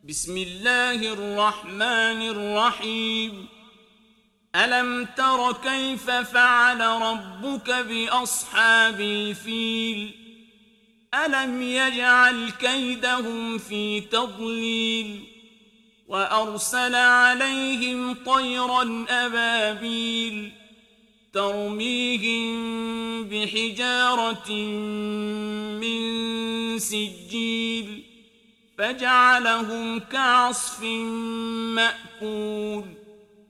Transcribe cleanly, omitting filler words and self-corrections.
بسم الله الرحمن الرحيم. ألم تر كيف فعل ربك بأصحاب الفيل؟ ألم يجعل كيدهم في تضليل وأرسل عليهم طيرا أبابيل ترميهم بحجارة من سجيل فجعلهم كعصف مأكول.